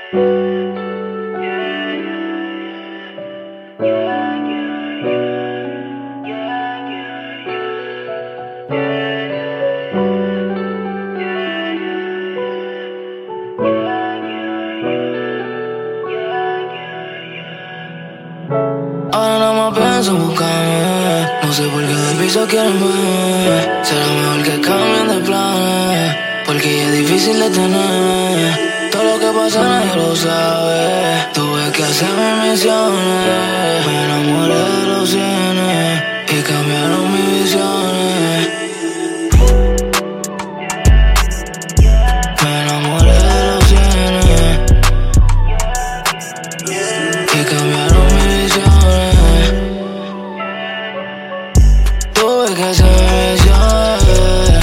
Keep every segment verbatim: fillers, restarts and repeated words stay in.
Ahora nada más pienso en buscarme. No sé por qué del piso quieren ver. Será mejor que cambien de planes, porque ya es difícil de tener. Todo lo que pasa nadie lo sabe. Tuve que hacer mis misiones. Me enamoré de los cienes y cambiaron mis visiones. Me enamoré de los cienes y cambiaron mis visiones. Tuve que hacer mis misiones.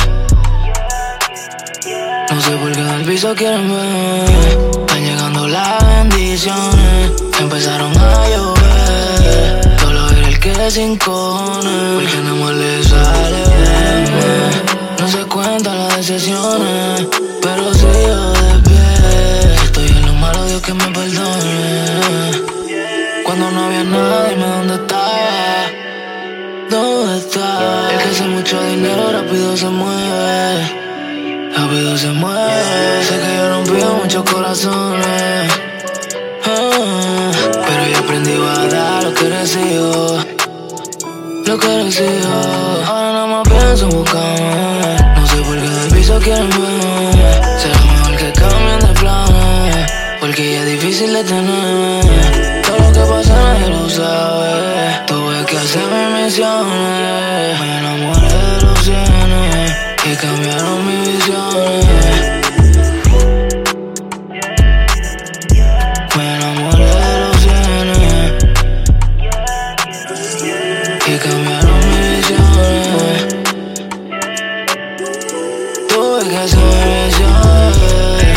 No sé por qué del piso quieren ver. Están llegando las bendiciones. Empezaron a llover. Solo era el que se encone, porque nada más le sale bien. No se cuentan las decepciones, pero sigo de pie. Si estoy en lo malo, Dios que me perdone. Cuando no había nada, dime dónde estaba. ¿Dónde está? El que hace mucho dinero rápido se mueve. Rápido se mueve. Sé que yo rompí muchos corazones, ah, pero yo aprendí a dar lo que recibo. Lo que recibo. Ahora nada más pienso en buscarme. No sé por qué del piso quieren ver. Será mejor que cambien de planes, porque ya es difícil de tener. Todo lo que pasa nadie lo sabe. Tuve que hacer mis misiones. Me enamoré de los cienes y cambiaron mis visiones. Me enamoré de los cienes y cambiaron mis visiones. Tuve que hacer mis visiones.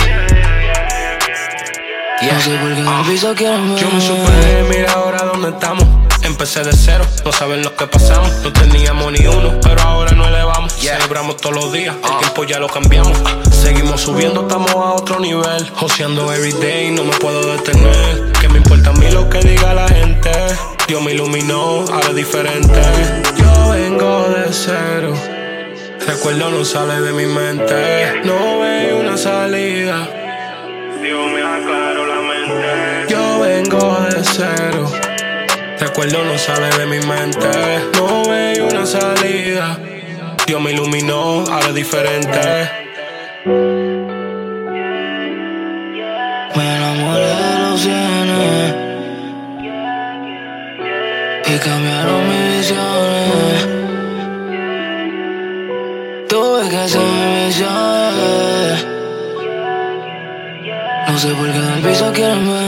No sé por qué en el piso quieren ver. Yo me superé, mira ahora dónde estamos. Empecé de cero, no saben lo que pasamos. No teníamos ni uno, pero ahora no elevamos. Yeah. Celebramos todos los días, el uh. tiempo ya lo cambiamos. Seguimos subiendo, estamos a otro nivel. Joseando everyday, no me puedo detener. Que me importa a mí lo que diga la gente. Dios me iluminó, ahora es diferente. Yo vengo de cero, recuerdo no sale de mi mente. No veo una salida, Dios me aclaró la mente. Yo vengo de cero, recuerdo no sale de mi mente. No veo una salida, Dios me iluminó, ahora es diferente. Me enamoré de los cienes y cambiaron mis visiones. Tuve que hacer mis visiones. No sé por qué en el piso quieren ver.